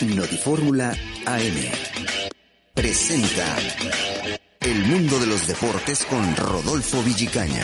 Notifórmula AM presenta El Mundo de los Deportes con Rodolfo Villicaña.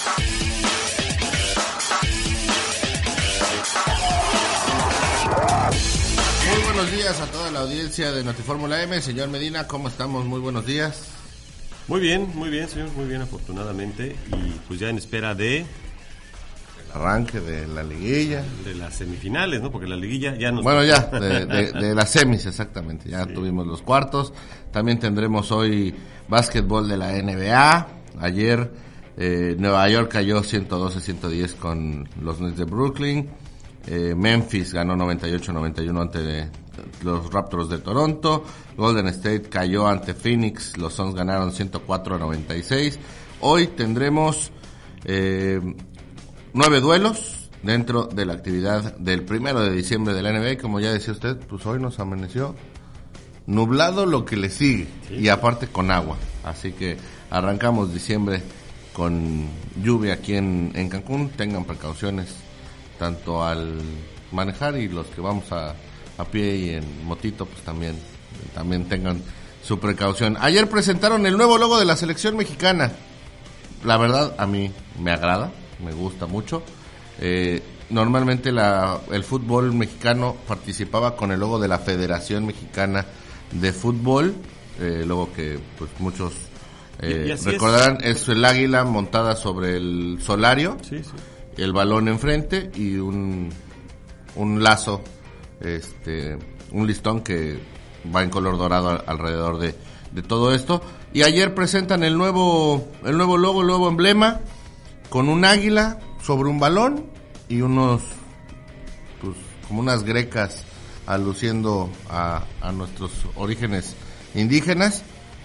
Muy buenos días a toda la audiencia de Notifórmula AM. Señor Medina, ¿cómo estamos? Muy buenos días. Muy bien, señor, muy bien, afortunadamente. Y pues ya en espera de... el arranque de la liguilla. De las semifinales, ¿no? Porque la liguilla ya nos... Bueno, ya, de las semis, exactamente. Ya sí. Tuvimos los cuartos. También tendremos hoy básquetbol de la NBA. Ayer Nueva York cayó 112-110 con los Nets de Brooklyn. Memphis ganó 98-91 ante los Raptors de Toronto. Golden State cayó ante Phoenix. Los Suns ganaron 104-96. Hoy tendremos 9 duelos dentro de la actividad del 1 de diciembre de la NBA. Como ya decía usted, pues hoy nos amaneció nublado lo que le sigue, sí. Y aparte con agua. Así que arrancamos diciembre con lluvia aquí en Cancún. Tengan precauciones tanto al manejar y los que vamos a pie y en motito, pues también tengan su precaución. Ayer presentaron el nuevo logo de la selección mexicana. La verdad, a mí me agrada, me gusta mucho. Normalmente el fútbol mexicano participaba con el logo de la Federación Mexicana de Fútbol, logo que pues muchos recordarán, es el águila montada sobre el solario. Sí. El balón enfrente y un lazo, un listón que va en color dorado alrededor de todo esto. Y ayer presentan el nuevo logo, el nuevo emblema, con un águila sobre un balón y unos, pues, como unas grecas aluciendo a nuestros orígenes indígenas.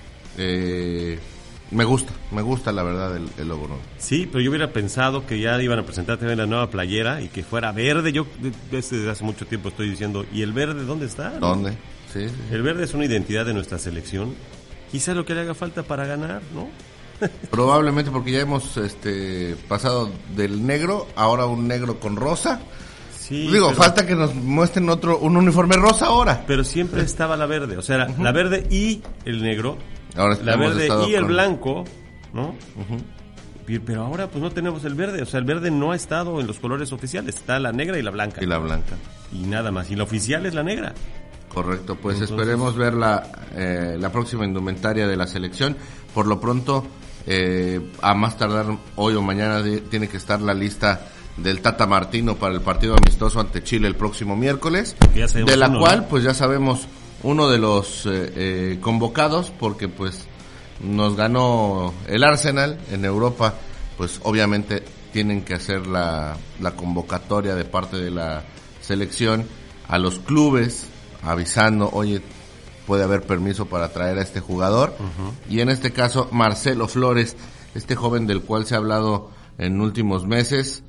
Me gusta la verdad el logo, ¿no? Sí, pero yo hubiera pensado que ya iban a presentar también la nueva playera y que fuera verde. Yo desde hace mucho tiempo estoy diciendo, ¿y el verde dónde está? ¿Dónde? Sí. El verde es una identidad de nuestra selección. Quizá lo que le haga falta para ganar, ¿no? Probablemente porque ya hemos pasado del negro, ahora un negro con rosa. Sí, falta que nos muestren un uniforme rosa ahora. Pero siempre estaba la verde, o sea, era la verde y el negro. Ahora la verde y el blanco, ¿no? Uh-huh. Pero ahora pues no tenemos el verde, o sea, el verde no ha estado en los colores oficiales, está la negra y la blanca. Y la blanca. Y nada más, y la oficial es la negra. Correcto, pues entonces, esperemos ver la próxima indumentaria de la selección. Por lo pronto, a más tardar hoy o mañana tiene que estar la lista del Tata Martino para el partido amistoso ante Chile el próximo miércoles, de la cual pues ya sabemos uno de los convocados, porque pues nos ganó el Arsenal en Europa, pues obviamente tienen que hacer la convocatoria de parte de la selección a los clubes, avisando, oye, puede haber permiso para traer a este jugador. Uh-huh. Y en este caso Marcelo Flores, este joven del cual se ha hablado en últimos meses,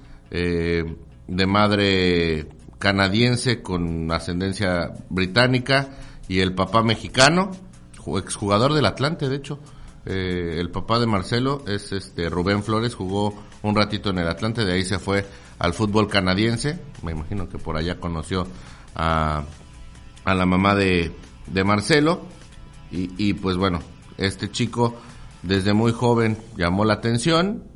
de madre canadiense con ascendencia británica y el papá mexicano, exjugador del Atlante, de hecho. El papá de Marcelo es Rubén Flores, jugó un ratito en el Atlante, de ahí se fue al fútbol canadiense. Me imagino que por allá conoció a la mamá de Marcelo y pues bueno, este chico desde muy joven llamó la atención.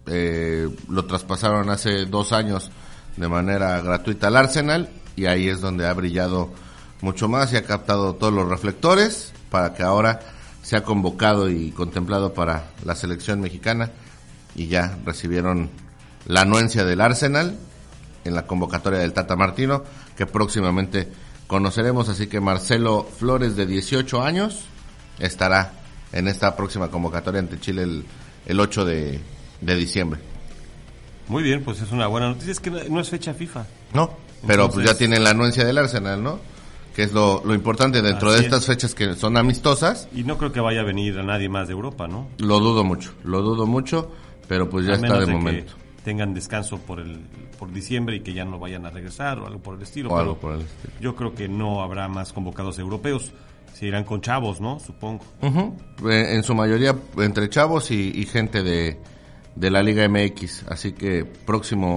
Lo traspasaron hace 2 años de manera gratuita al Arsenal y ahí es donde ha brillado mucho más y ha captado todos los reflectores para que ahora sea convocado y contemplado para la selección mexicana, y ya recibieron la anuencia del Arsenal en la convocatoria del Tata Martino, que próximamente conoceremos. Así que Marcelo Flores, de 18 años, estará en esta próxima convocatoria ante Chile el 8 de diciembre. Muy bien, pues es una buena noticia. Es que no es fecha FIFA. No, pero entonces, pues ya tienen la anuencia del Arsenal, ¿no? Que es lo importante dentro de estas fechas que son amistosas. Y no creo que vaya a venir a nadie más de Europa, ¿no? Lo dudo mucho, pero pues ya está de momento. Que tengan descanso por diciembre y que ya no vayan a regresar o algo por el estilo. Yo creo que no habrá más convocados europeos. Se irán con chavos, ¿no? Supongo. Uh-huh. En su mayoría entre chavos y gente de la Liga MX. Así que próximo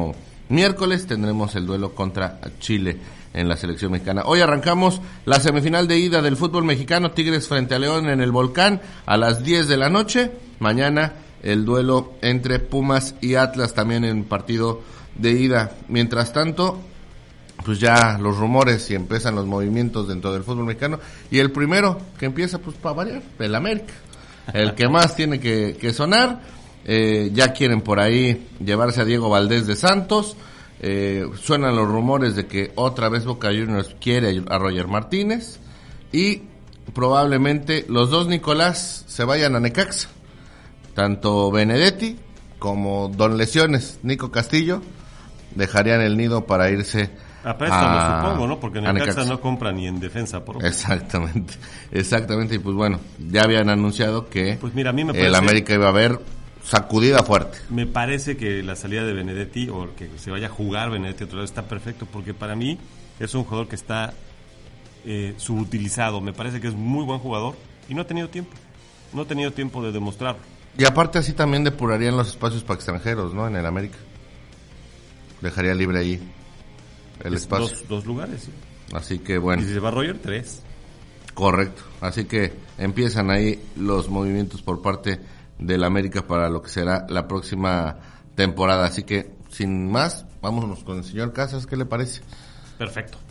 miércoles tendremos el duelo contra Chile en la selección mexicana. Hoy arrancamos la semifinal de ida del fútbol mexicano, Tigres frente a León en el Volcán a las 10 de la noche. Mañana el duelo entre Pumas y Atlas también en partido de ida. Mientras tanto, pues ya los rumores y empiezan los movimientos dentro del fútbol mexicano, y el primero que empieza, pues para variar, el América, el que más tiene que sonar. Ya quieren por ahí llevarse a Diego Valdés de Santos. Suenan los rumores de que otra vez Boca Juniors quiere a Roger Martínez, y probablemente los dos Nicolás se vayan a Necaxa, tanto Benedetti como Don Lesiones Nico Castillo dejarían el nido para irse a préstamo, supongo, ¿no? Porque Necaxa no compra ni en defensa propia. Exactamente, y pues bueno, ya habían anunciado que pues mira, a mí me parece, el América iba a haber sacudida fuerte. Me parece que la salida de Benedetti, o que se vaya a jugar Benedetti otra vez, está perfecto, porque para mí es un jugador que está subutilizado. Me parece que es muy buen jugador y no ha tenido tiempo de demostrarlo. Y aparte así también depurarían los espacios para extranjeros, ¿no? En el América dejaría libre ahí el espacio. Dos lugares, sí. Así que bueno. Y si se va Roger, 3. Correcto. Así que empiezan ahí los movimientos por parte del América para lo que será la próxima temporada. Así que, sin más, vámonos con el señor Casas. ¿Qué le parece? Perfecto.